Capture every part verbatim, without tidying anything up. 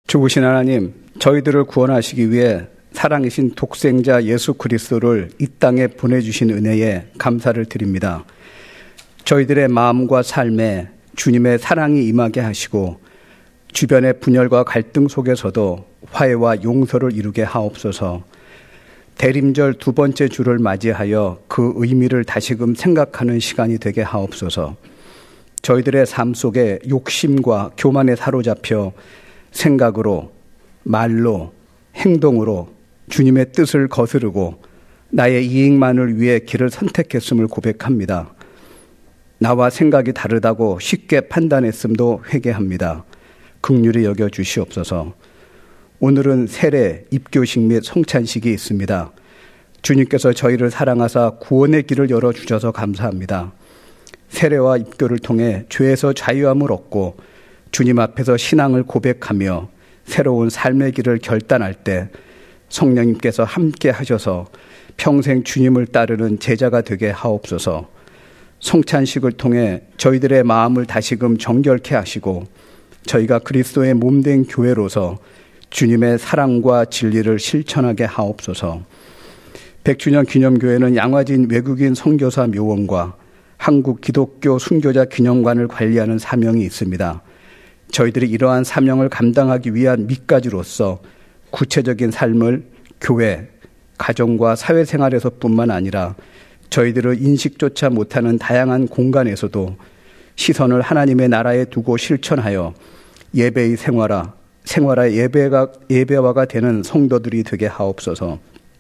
죽으신 하나님, 저희들을 구원하시기 위해 사랑이신 독생자 예수 그리스도를 이 땅에 보내주신 은혜에 감사를 드립니다. 저희들의 마음과 삶에 주님의 사랑이 임하게 하시고 주변의 분열과 갈등 속에서도 화해와 용서를 이루게 하옵소서. 대림절 두 번째 주를 맞이하여 그 의미를 다시금 생각하는 시간이 되게 하옵소서. 저희들의 삶 속에 욕심과 교만에 사로잡혀 생각으로, 말로, 행동으로 주님의 뜻을 거스르고 나의 이익만을 위해 길을 선택했음을 고백합니다. 나와 생각이 다르다고 쉽게 판단했음도 회개합니다. 긍휼히 여겨 주시옵소서. 오늘은 세례, 입교식 및 성찬식이 있습니다. 주님께서 저희를 사랑하사 구원의 길을 열어주셔서 감사합니다. 세례와 입교를 통해 죄에서 자유함을 얻고 주님 앞에서 신앙을 고백하며 새로운 삶의 길을 결단할 때 성령님께서 함께 하셔서 평생 주님을 따르는 제자가 되게 하옵소서. 성찬식을 통해 저희들의 마음을 다시금 정결케 하시고 저희가 그리스도의 몸된 교회로서 주님의 사랑과 진리를 실천하게 하옵소서. 백 주년 기념교회는 양화진 외국인 선교사 묘원과 한국 기독교 순교자 기념관을 관리하는 사명이 있습니다. 저희들이 이러한 사명을 감당하기 위한 밑가지로서 구체적인 삶을 교회, 가정과 사회생활에서뿐만 아니라 저희들을 인식조차 못하는 다양한 공간에서도 시선을 하나님의 나라에 두고 실천하여 예배의 생활화, 생활화 예배가, 예배화가 되는 성도들이 되게 하옵소서.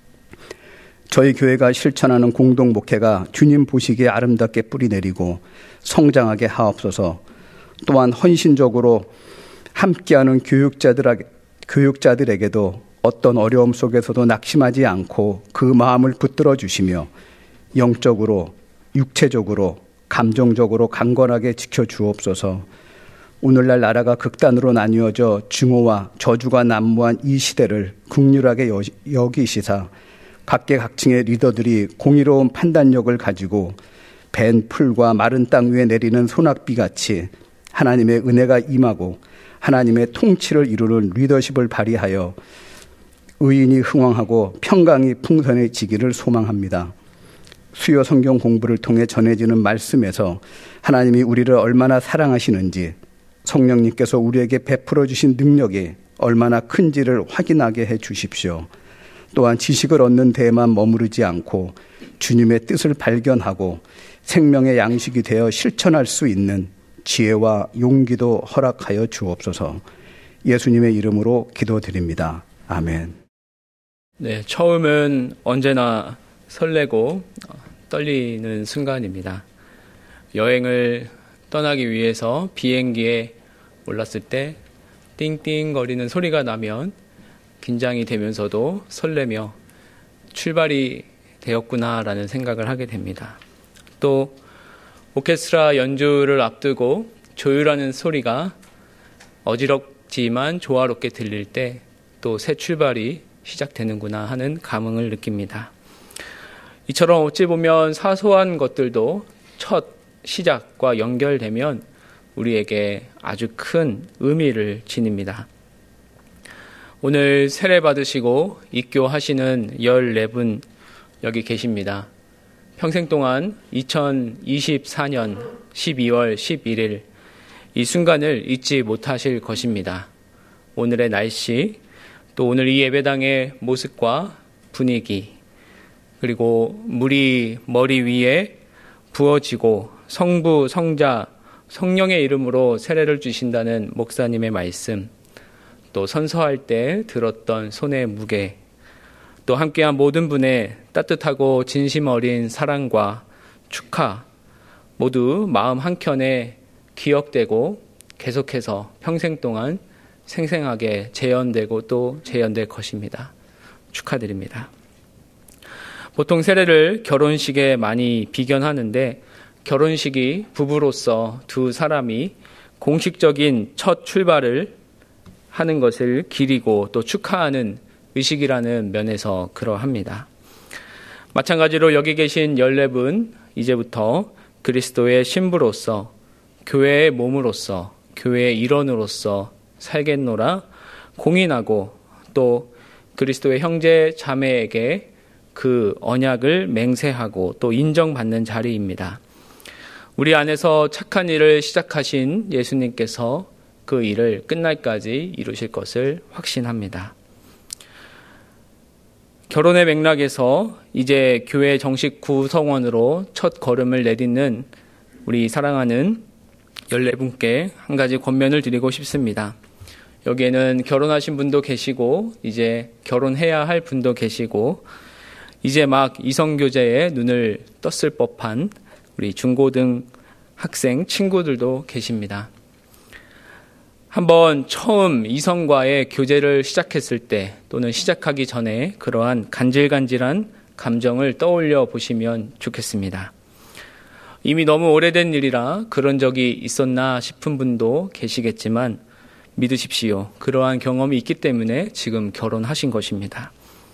저희 교회가 실천하는 공동 목회가 주님 보시기에 아름답게 뿌리내리고 성장하게 하옵소서. 또한 헌신적으로 함께하는 교육자들에게, 교육자들에게도 어떤 어려움 속에서도 낙심하지 않고 그 마음을 붙들어 주시며 영적으로, 육체적으로, 감정적으로 강건하게 지켜주옵소서. 오늘날 나라가 극단으로 나뉘어져 증오와 저주가 난무한 이 시대를 긍휼하게 여기시사 각계각층의 리더들이 공의로운 판단력을 가지고 밴 풀과 마른 땅 위에 내리는 소낙비같이 하나님의 은혜가 임하고 하나님의 통치를 이루는 리더십을 발휘하여 의인이 흥왕하고 평강이 풍성해지기를 소망합니다. 수요 성경 공부를 통해 전해지는 말씀에서 하나님이 우리를 얼마나 사랑하시는지, 성령님께서 우리에게 베풀어 주신 능력이 얼마나 큰지를 확인하게 해 주십시오. 또한 지식을 얻는 데에만 머무르지 않고 주님의 뜻을 발견하고 생명의 양식이 되어 실천할 수 있는 지혜와 용기도 허락하여 주옵소서. 예수님의 이름으로 기도드립니다. 아멘. 네, 처음은 언제나 설레고 떨리는 순간입니다. 여행을 떠나기 위해서 비행기에 올랐을 때 띵띵거리는 소리가 나면 긴장이 되면서도 설레며 출발이 되었구나라는 생각을 하게 됩니다. 또 오케스트라 연주를 앞두고 조율하는 소리가 어지럽지만 조화롭게 들릴 때 또 새 출발이 시작되는구나 하는 감흥을 느낍니다. 이처럼 어찌 보면 사소한 것들도 첫 시작과 연결되면 우리에게 아주 큰 의미를 지닙니다. 오늘 세례 받으시고 입교하시는 열네 분 여기 계십니다. 평생 동안 이천이십사 년 십이월 십일일 이 순간을 잊지 못하실 것입니다. 오늘의 날씨, 또 오늘 이 예배당의 모습과 분위기, 그리고 물이 머리 위에 부어지고 성부, 성자, 성령의 이름으로 세례를 주신다는 목사님의 말씀, 또 선서할 때 들었던 손의 무게, 또 함께한 모든 분의 따뜻하고 진심 어린 사랑과 축하 모두 마음 한켠에 기억되고 계속해서 평생 동안 생생하게 재현되고 또 재현될 것입니다. 축하드립니다. 보통 세례를 결혼식에 많이 비견하는데 결혼식이 부부로서 두 사람이 공식적인 첫 출발을 하는 것을 기리고 또 축하하는 의식이라는 면에서 그러합니다. 마찬가지로 여기 계신 열네 분 이제부터 그리스도의 신부로서 교회의 몸으로서 교회의 일원으로서 살겠노라 공인하고 또 그리스도의 형제 자매에게 그 언약을 맹세하고 또 인정받는 자리입니다. 우리 안에서 착한 일을 시작하신 예수님께서 그 일을 끝날까지 이루실 것을 확신합니다. 결혼의 맥락에서 이제 교회 정식 구성원으로 첫 걸음을 내딛는 우리 사랑하는 열네 분께 한 가지 권면을 드리고 싶습니다. 여기에는 결혼하신 분도 계시고 이제 결혼해야 할 분도 계시고 이제 막 이성교제에 눈을 떴을 법한 우리 중고등 학생 친구들도 계십니다. 한번 처음 이성과의 교제를 시작했을 때 또는 시작하기 전에 그러한 간질간질한 감정을 떠올려 보시면 좋겠습니다. 이미 너무 오래된 일이라 그런 적이 있었나 싶은 분도 계시겠지만 믿으십시오. 그러한 경험이 있기 때문에 지금 결혼하신 것입니다.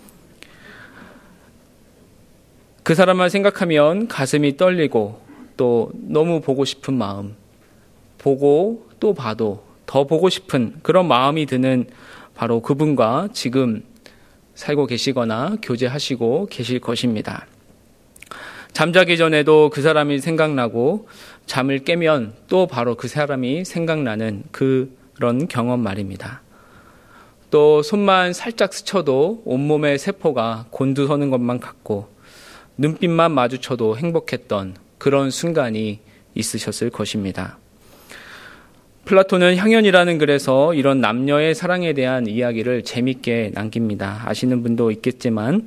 그 사람만 생각하면 가슴이 떨리고 또 너무 보고 싶은 마음, 보고 또 봐도 더 보고 싶은 그런 마음이 드는 바로 그분과 지금 살고 계시거나 교제하시고 계실 것입니다. 잠자기 전에도 그 사람이 생각나고 잠을 깨면 또 바로 그 사람이 생각나는 그런 경험 말입니다. 또 손만 살짝 스쳐도 온몸의 세포가 곤두서는 것만 같고 눈빛만 마주쳐도 행복했던 그런 순간이 있으셨을 것입니다. 플라톤은 향연이라는 글에서 이런 남녀의 사랑에 대한 이야기를 재밌게 남깁니다. 아시는 분도 있겠지만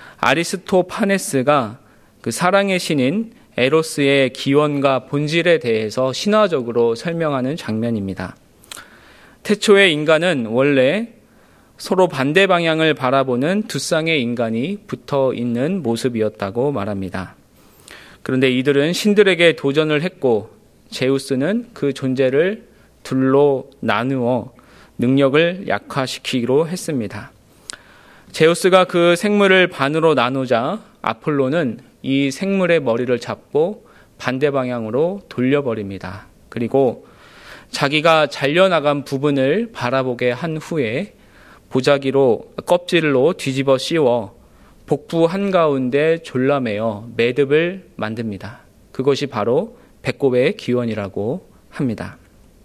아리스토파네스가 그 사랑의 신인 에로스의 기원과 본질에 대해서 신화적으로 설명하는 장면입니다. 태초의 인간은 원래 서로 반대 방향을 바라보는 두 쌍의 인간이 붙어 있는 모습이었다고 말합니다. 그런데 이들은 신들에게 도전을 했고 제우스는 그 존재를 둘로 나누어 능력을 약화시키기로 했습니다. 제우스가 그 생물을 반으로 나누자 아폴로는 이 생물의 머리를 잡고 반대 방향으로 돌려버립니다. 그리고 자기가 잘려나간 부분을 바라보게 한 후에 보자기로 껍질로 뒤집어 씌워 복부 한가운데 졸라매어 매듭을 만듭니다. 그것이 바로 배꼽의 기원이라고 합니다.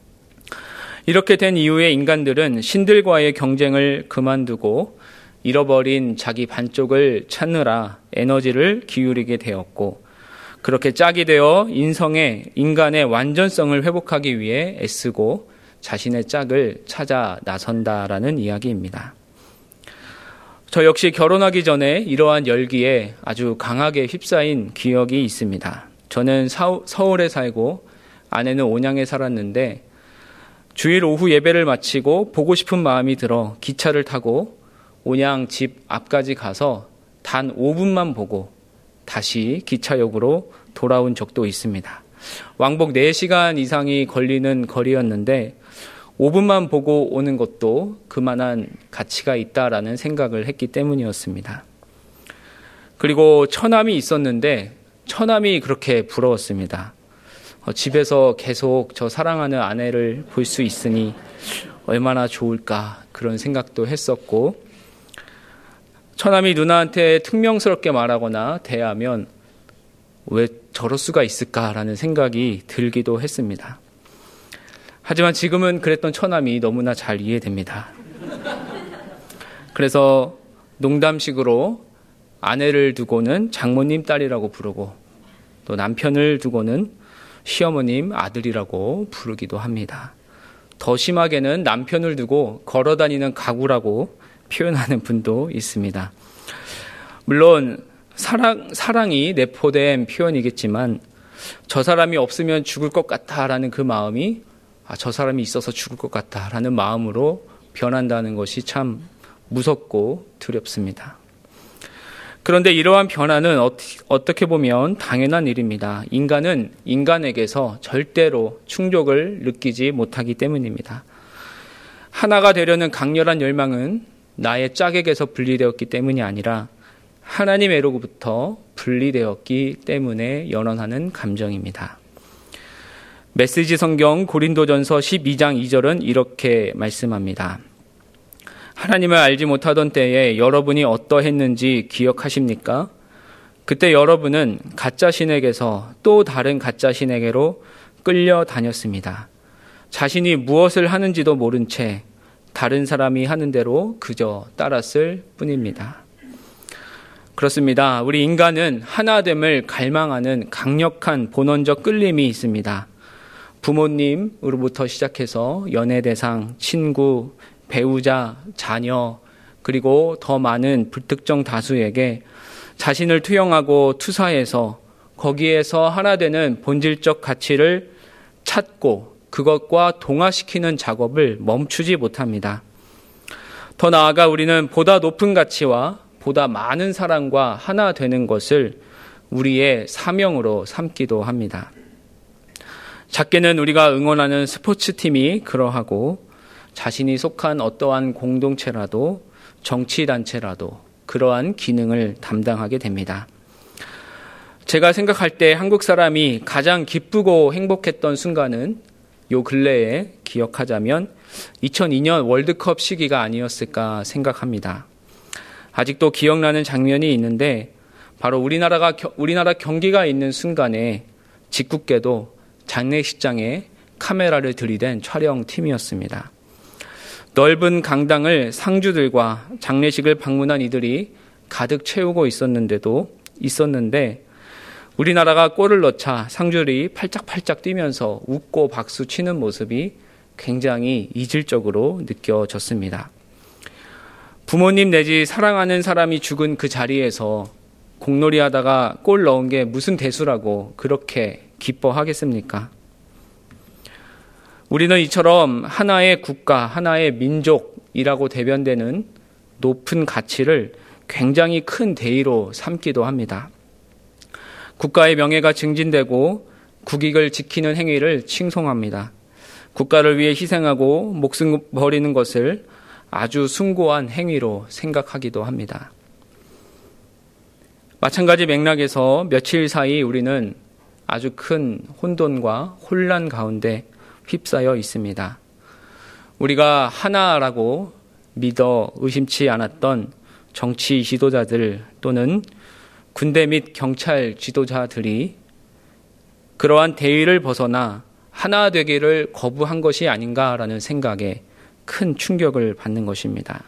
이렇게 된 이후에 인간들은 신들과의 경쟁을 그만두고 잃어버린 자기 반쪽을 찾느라 에너지를 기울이게 되었고 그렇게 짝이 되어 인성의 인간의 완전성을 회복하기 위해 애쓰고 자신의 짝을 찾아 나선다라는 이야기입니다. 저 역시 결혼하기 전에 이러한 열기에 아주 강하게 휩싸인 기억이 있습니다. 저는 서울에 살고 아내는 온양에 살았는데 주일 오후 예배를 마치고 보고 싶은 마음이 들어 기차를 타고 온양 집 앞까지 가서 단 오 분만 보고 다시 기차역으로 돌아온 적도 있습니다. 왕복 네 시간 이상이 걸리는 거리였는데 오 분만 보고 오는 것도 그만한 가치가 있다라는 생각을 했기 때문이었습니다. 그리고 처남이 있었는데 처남이 그렇게 부러웠습니다. 어, 집에서 계속 저 사랑하는 아내를 볼 수 있으니 얼마나 좋을까 그런 생각도 했었고 처남이 누나한테 퉁명스럽게 말하거나 대하면 왜 저럴 수가 있을까라는 생각이 들기도 했습니다. 하지만 지금은 그랬던 처남이 너무나 잘 이해됩니다. 그래서 농담식으로 아내를 두고는 장모님 딸이라고 부르고 또 남편을 두고는 시어머님 아들이라고 부르기도 합니다. 더 심하게는 남편을 두고 걸어다니는 가구라고 표현하는 분도 있습니다. 물론 사랑, 사랑이 내포된 표현이겠지만 저 사람이 없으면 죽을 것 같다라는 그 마음이 아, 저 사람이 있어서 죽을 것 같다라는 마음으로 변한다는 것이 참 무섭고 두렵습니다. 그런데 이러한 변화는 어떻게 보면 당연한 일입니다. 인간은 인간에게서 절대로 충족을 느끼지 못하기 때문입니다. 하나가 되려는 강렬한 열망은 나의 짝에게서 분리되었기 때문이 아니라 하나님으로부터 분리되었기 때문에 연원하는 감정입니다. 메시지 성경 고린도전서 십이 장 이 절은 이렇게 말씀합니다. 하나님을 알지 못하던 때에 여러분이 어떠했는지 기억하십니까? 그때 여러분은 가짜 신에게서 또 다른 가짜 신에게로 끌려다녔습니다. 자신이 무엇을 하는지도 모른 채 다른 사람이 하는 대로 그저 따랐을 뿐입니다. 그렇습니다. 우리 인간은 하나됨을 갈망하는 강력한 본원적 끌림이 있습니다. 부모님으로부터 시작해서 연애대상, 친구, 배우자, 자녀, 그리고 더 많은 불특정 다수에게 자신을 투영하고 투사해서 거기에서 하나 되는 본질적 가치를 찾고 그것과 동화시키는 작업을 멈추지 못합니다. 더 나아가 우리는 보다 높은 가치와 보다 많은 사랑과 하나 되는 것을 우리의 사명으로 삼기도 합니다. 작게는 우리가 응원하는 스포츠팀이 그러하고 자신이 속한 어떠한 공동체라도 정치단체라도 그러한 기능을 담당하게 됩니다. 제가 생각할 때 한국 사람이 가장 기쁘고 행복했던 순간은 요 근래에 기억하자면 이천이 년 월드컵 시기가 아니었을까 생각합니다. 아직도 기억나는 장면이 있는데 바로 우리나라가 우리나라 경기가 있는 순간에 직국계도 장례식장에 카메라를 들이댄 촬영팀이었습니다. 넓은 강당을 상주들과 장례식을 방문한 이들이 가득 채우고 있었는데도 있었는데 우리나라가 골을 넣자 상주들이 팔짝팔짝 뛰면서 웃고 박수 치는 모습이 굉장히 이질적으로 느껴졌습니다. 부모님 내지 사랑하는 사람이 죽은 그 자리에서 공놀이 하다가 골 넣은 게 무슨 대수라고 그렇게 기뻐하겠습니까? 우리는 이처럼 하나의 국가, 하나의 민족이라고 대변되는 높은 가치를 굉장히 큰 대의로 삼기도 합니다. 국가의 명예가 증진되고 국익을 지키는 행위를 칭송합니다. 국가를 위해 희생하고 목숨 버리는 것을 아주 숭고한 행위로 생각하기도 합니다. 마찬가지 맥락에서 며칠 사이 우리는 아주 큰 혼돈과 혼란 가운데 휩싸여 있습니다. 우리가 하나라고 믿어 의심치 않았던 정치 지도자들 또는 군대 및 경찰 지도자들이 그러한 대의를 벗어나 하나 되기를 거부한 것이 아닌가라는 생각에 큰 충격을 받는 것입니다.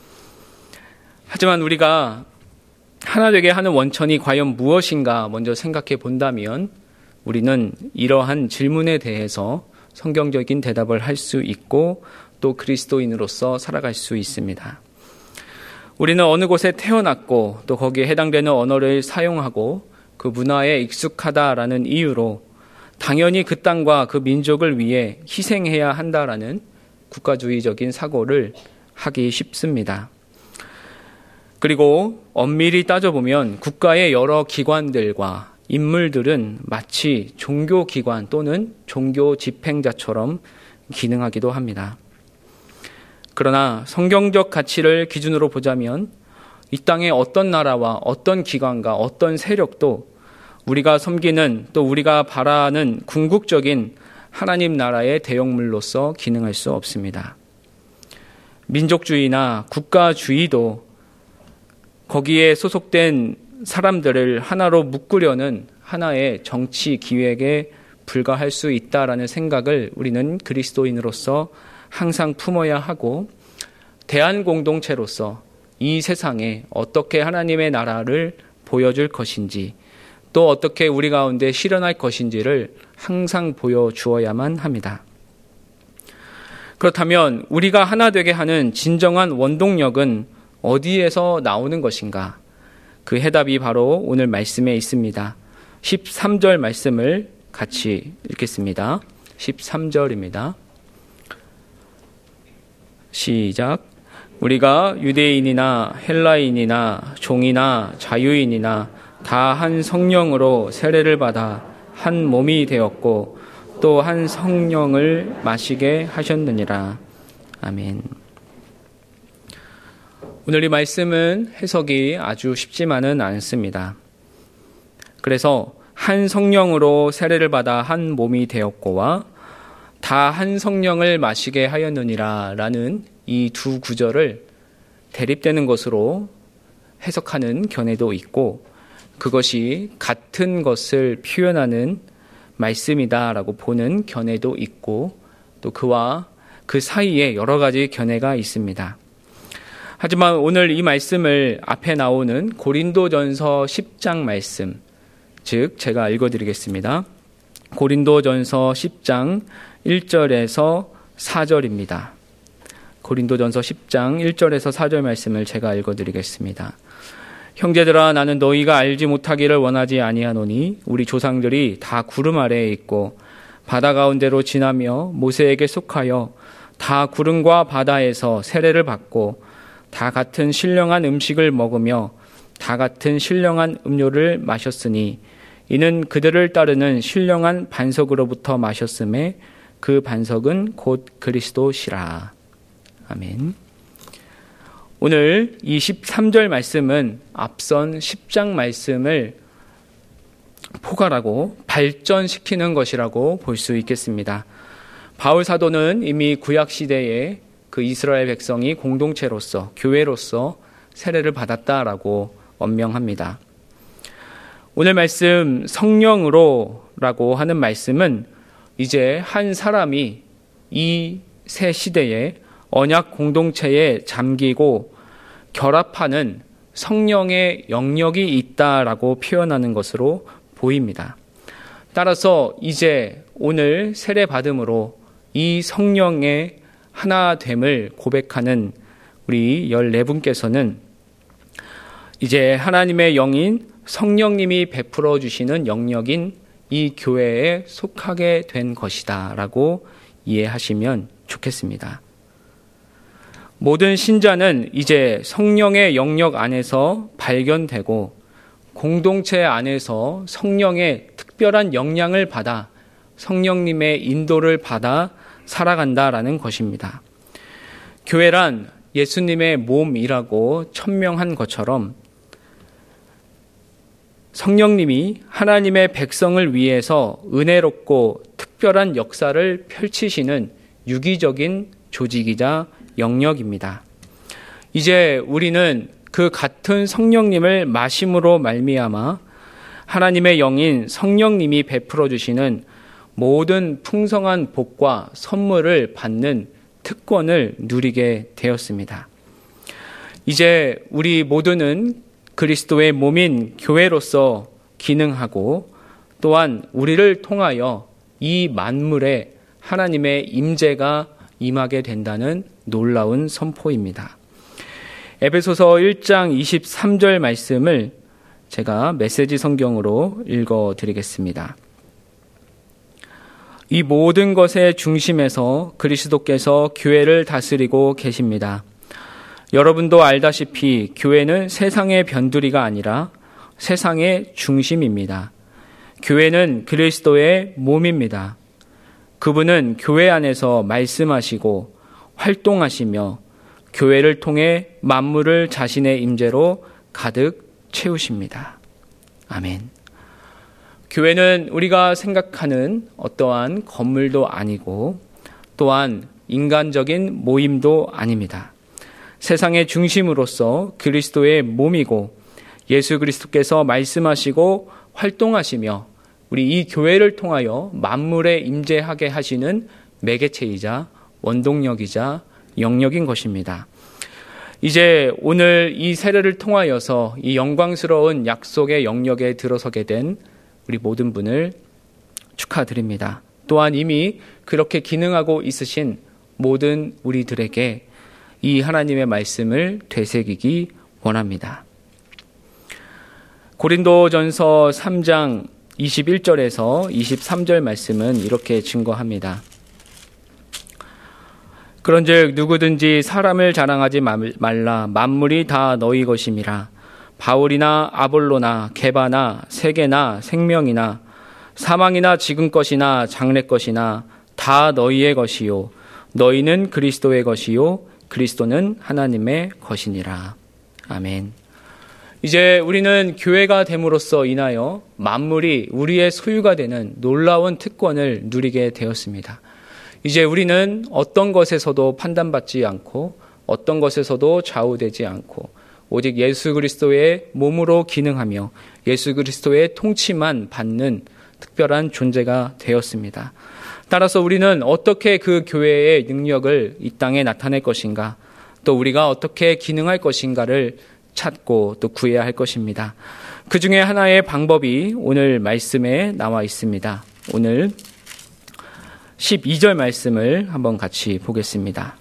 하지만 우리가 하나 되게 하는 원천이 과연 무엇인가 먼저 생각해 본다면 우리는 이러한 질문에 대해서 성경적인 대답을 할 수 있고 또 그리스도인으로서 살아갈 수 있습니다. 우리는 어느 곳에 태어났고 또 거기에 해당되는 언어를 사용하고 그 문화에 익숙하다라는 이유로 당연히 그 땅과 그 민족을 위해 희생해야 한다라는 국가주의적인 사고를 하기 쉽습니다. 그리고 엄밀히 따져보면 국가의 여러 기관들과 인물들은 마치 종교기관 또는 종교 집행자처럼 기능하기도 합니다. 그러나 성경적 가치를 기준으로 보자면 이 땅의 어떤 나라와 어떤 기관과 어떤 세력도 우리가 섬기는 또 우리가 바라는 궁극적인 하나님 나라의 대형물로서 기능할 수 없습니다. 민족주의나 국가주의도 거기에 소속된 사람들을 하나로 묶으려는 하나의 정치 기획에 불과할 수 있다라는 생각을 우리는 그리스도인으로서 항상 품어야 하고 대한공동체로서 이 세상에 어떻게 하나님의 나라를 보여줄 것인지 또 어떻게 우리 가운데 실현할 것인지를 항상 보여주어야만 합니다. 그렇다면 우리가 하나 되게 하는 진정한 원동력은 어디에서 나오는 것인가? 그 해답이 바로 오늘 말씀에 있습니다. 십삼 절 말씀을 같이 읽겠습니다. 십삼 절입니다. 시작. 우리가 유대인이나 헬라인이나 종이나 자유인이나 다 한 성령으로 세례를 받아 한 몸이 되었고 또 한 성령을 마시게 하셨느니라. 아멘. 오늘 이 말씀은 해석이 아주 쉽지만은 않습니다. 그래서 한 성령으로 세례를 받아 한 몸이 되었고와 다 한 성령을 마시게 하였느니라 라는 이 두 구절을 대립되는 것으로 해석하는 견해도 있고, 그것이 같은 것을 표현하는 말씀이다라고 보는 견해도 있고, 또 그와 그 사이에 여러 가지 견해가 있습니다. 하지만 오늘 이 말씀을 앞에 나오는 고린도전서 십 장 말씀, 즉 제가 읽어드리겠습니다. 고린도전서 십 장 일 절에서 사 절입니다. 고린도전서 십 장 일 절에서 사 절 말씀을 제가 읽어드리겠습니다. 형제들아, 나는 너희가 알지 못하기를 원하지 아니하노니 우리 조상들이 다 구름 아래에 있고 바다 가운데로 지나며 모세에게 속하여 다 구름과 바다에서 세례를 받고 다 같은 신령한 음식을 먹으며 다 같은 신령한 음료를 마셨으니 이는 그들을 따르는 신령한 반석으로부터 마셨음에 그 반석은 곧 그리스도시라. 아멘. 오늘 이 십삼 절 말씀은 앞선 십 장 말씀을 포괄하고 발전시키는 것이라고 볼 수 있겠습니다. 바울 사도는 이미 구약 시대에 그 이스라엘 백성이 공동체로서, 교회로서 세례를 받았다라고 언명합니다. 오늘 말씀 성령으로라고 하는 말씀은 이제 한 사람이 이 새 시대에 언약 공동체에 잠기고 결합하는 성령의 영역이 있다라고 표현하는 것으로 보입니다. 따라서 이제 오늘 세례 받음으로 이 성령의 하나됨을 고백하는 우리 열네 분께서는 이제 하나님의 영인 성령님이 베풀어 주시는 영역인 이 교회에 속하게 된 것이다 라고 이해하시면 좋겠습니다. 모든 신자는 이제 성령의 영역 안에서 발견되고 공동체 안에서 성령의 특별한 영향을 받아 성령님의 인도를 받아 살아간다라는 것입니다. 교회란 예수님의 몸이라고 천명한 것처럼 성령님이 하나님의 백성을 위해서 은혜롭고 특별한 역사를 펼치시는 유기적인 조직이자 영역입니다. 이제 우리는 그 같은 성령님을 마심으로 말미암아 하나님의 영인 성령님이 베풀어 주시는 모든 풍성한 복과 선물을 받는 특권을 누리게 되었습니다. 이제 우리 모두는 그리스도의 몸인 교회로서 기능하고 또한 우리를 통하여 이 만물에 하나님의 임재가 임하게 된다는 놀라운 선포입니다. 에베소서 일 장 이십삼 절 말씀을 제가 메시지 성경으로 읽어드리겠습니다. 이 모든 것의 중심에서 그리스도께서 교회를 다스리고 계십니다. 여러분도 알다시피 교회는 세상의 변두리가 아니라 세상의 중심입니다. 교회는 그리스도의 몸입니다. 그분은 교회 안에서 말씀하시고 활동하시며 교회를 통해 만물을 자신의 임재로 가득 채우십니다. 아멘. 교회는 우리가 생각하는 어떠한 건물도 아니고 또한 인간적인 모임도 아닙니다. 세상의 중심으로서 그리스도의 몸이고 예수 그리스도께서 말씀하시고 활동하시며 우리 이 교회를 통하여 만물에 임재하게 하시는 매개체이자 원동력이자 영역인 것입니다. 이제 오늘 이 세례를 통하여서 이 영광스러운 약속의 영역에 들어서게 된 우리 모든 분을 축하드립니다. 또한 이미 그렇게 기능하고 있으신 모든 우리들에게 이 하나님의 말씀을 되새기기 원합니다. 고린도전서 삼 장 이십일 절에서 이십삼 절 말씀은 이렇게 증거합니다. 그런즉 누구든지 사람을 자랑하지 말라. 만물이 다 너희 것임이라. 바울이나 아볼로나 게바나 세계나 생명이나 사망이나 지금 것이나 장래 것이나 다 너희의 것이요 너희는 그리스도의 것이요 그리스도는 하나님의 것이니라. 아멘. 이제 우리는 교회가 됨으로써 인하여 만물이 우리의 소유가 되는 놀라운 특권을 누리게 되었습니다. 이제 우리는 어떤 것에서도 판단받지 않고 어떤 것에서도 좌우되지 않고 오직 예수 그리스도의 몸으로 기능하며 예수 그리스도의 통치만 받는 특별한 존재가 되었습니다. 따라서 우리는 어떻게 그 교회의 능력을 이 땅에 나타낼 것인가, 또 우리가 어떻게 기능할 것인가를 찾고 또 구해야 할 것입니다. 그 중에 하나의 방법이 오늘 말씀에 나와 있습니다. 오늘 십이 절 말씀을 한번 같이 보겠습니다.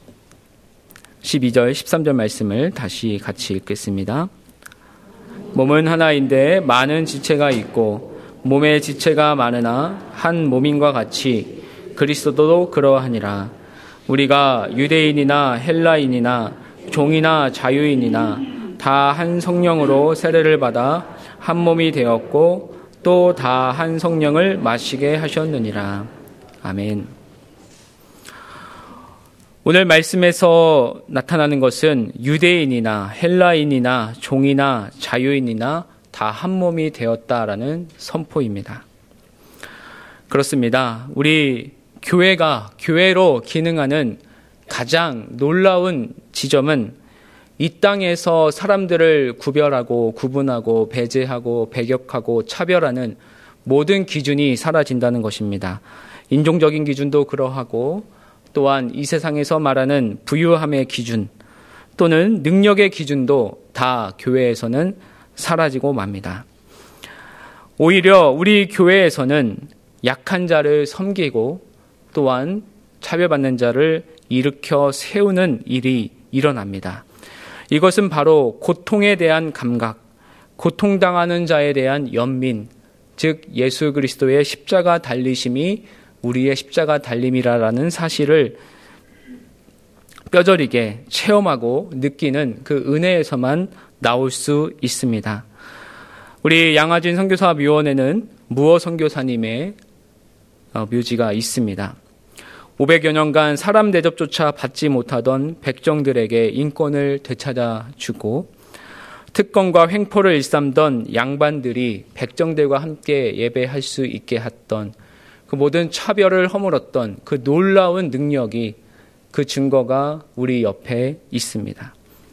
십이 절, 십삼 절 말씀을 다시 같이 읽겠습니다. 몸은 하나인데 많은 지체가 있고 몸의 지체가 많으나 한 몸인과 같이 그리스도도 그러하니라. 우리가 유대인이나 헬라인이나 종이나 자유인이나 다 한 성령으로 세례를 받아 한 몸이 되었고 또 다 한 성령을 마시게 하셨느니라. 아멘. 오늘 말씀에서 나타나는 것은 유대인이나 헬라인이나 종이나 자유인이나 다 한 몸이 되었다라는 선포입니다. 그렇습니다. 우리 교회가 교회로 기능하는 가장 놀라운 지점은 이 땅에서 사람들을 구별하고 구분하고 배제하고 배격하고 차별하는 모든 기준이 사라진다는 것입니다. 인종적인 기준도 그러하고 또한 이 세상에서 말하는 부유함의 기준 또는 능력의 기준도 다 교회에서는 사라지고 맙니다. 오히려 우리 교회에서는 약한 자를 섬기고 또한 차별받는 자를 일으켜 세우는 일이 일어납니다. 이것은 바로 고통에 대한 감각, 고통당하는 자에 대한 연민, 즉 예수 그리스도의 십자가 달리심이 우리의 십자가 달림이라는 사실을 뼈저리게 체험하고 느끼는 그 은혜에서만 나올 수 있습니다. 우리 양화진 선교사위원회는 무어 선교사님의 묘지가 있습니다. 오백여 년간 사람 대접조차 받지 못하던 백정들에게 인권을 되찾아 주고 특권과 횡포를 일삼던 양반들이 백정들과 함께 예배할 수 있게 했던 그 모든 차별을 허물었던 그 놀라운 능력이 그 증거가 우리 옆에 있습니다.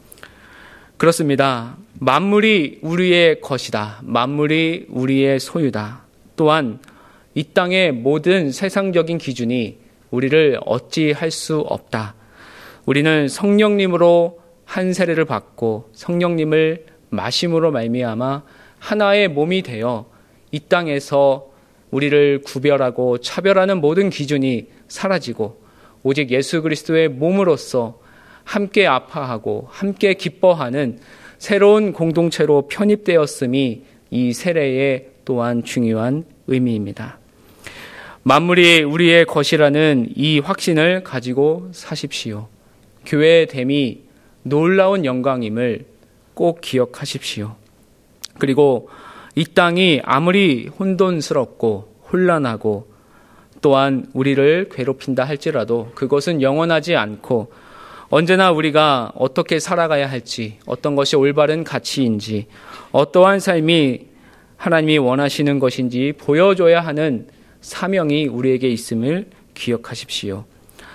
그렇습니다. 만물이 우리의 것이다. 만물이 우리의 소유다. 또한 이 땅의 모든 세상적인 기준이 우리를 어찌할 수 없다. 우리는 성령님으로 한 세례를 받고 성령님을 마심으로 말미암아 하나의 몸이 되어 이 땅에서 우리를 구별하고 차별하는 모든 기준이 사라지고 오직 예수 그리스도의 몸으로서 함께 아파하고 함께 기뻐하는 새로운 공동체로 편입되었음이 이 세례의 또한 중요한 의미입니다. 만물이 우리의 것이라는 이 확신을 가지고 사십시오. 교회의 됨이 놀라운 영광임을 꼭 기억하십시오. 그리고 이 땅이 아무리 혼돈스럽고 혼란하고 또한 우리를 괴롭힌다 할지라도 그것은 영원하지 않고 언제나 우리가 어떻게 살아가야 할지, 어떤 것이 올바른 가치인지, 어떠한 삶이 하나님이 원하시는 것인지 보여줘야 하는 사명이 우리에게 있음을 기억하십시오.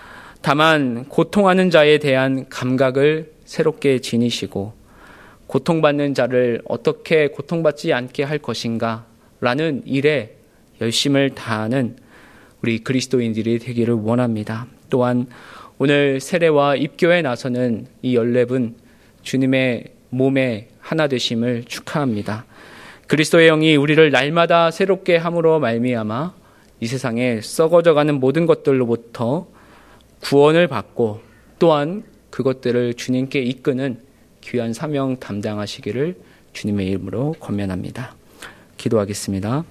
다만 고통하는 자에 대한 감각을 새롭게 지니시고 고통받는 자를 어떻게 고통받지 않게 할 것인가 라는 일에 열심을 다하는 우리 그리스도인들이 되기를 원합니다. 또한 오늘 세례와 입교에 나서는 이 열네 분 주님의 몸에 하나 되심을 축하합니다. 그리스도의 영이 우리를 날마다 새롭게 함으로 말미암아 이 세상에 썩어져가는 모든 것들로부터 구원을 받고 또한 그것들을 주님께 이끄는 귀한 사명 담당하시기를 주님의 이름으로 권면합니다. 기도하겠습니다.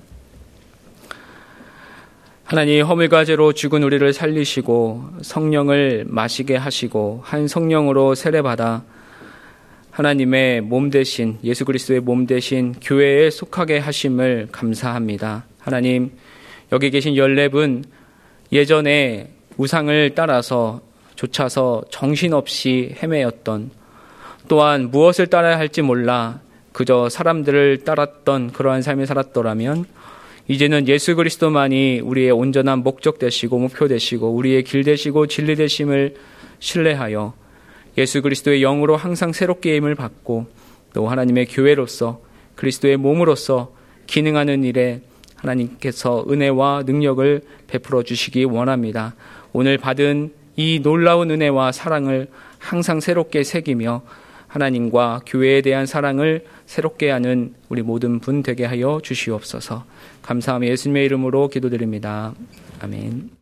하나님, 허물과 죄로 죽은 우리를 살리시고 성령을 마시게 하시고 한 성령으로 세례받아 하나님의 몸 대신 예수 그리스도의 몸 대신 교회에 속하게 하심을 감사합니다. 하나님, 여기 계신 열네 분 예전에 우상을 따라서 쫓아서 정신없이 헤매였던 또한 무엇을 따라야 할지 몰라 그저 사람들을 따랐던 그러한 삶을 살았더라면 이제는 예수 그리스도만이 우리의 온전한 목적 되시고 목표 되시고 우리의 길 되시고 진리 되심을 신뢰하여 예수 그리스도의 영으로 항상 새롭게 힘을 받고 또 하나님의 교회로서 그리스도의 몸으로서 기능하는 일에 하나님께서 은혜와 능력을 베풀어 주시기 원합니다. 오늘 받은 이 놀라운 은혜와 사랑을 항상 새롭게 새기며 하나님과 교회에 대한 사랑을 새롭게 하는 우리 모든 분 되게 하여 주시옵소서. 감사하며 예수님의 이름으로 기도드립니다. 아멘.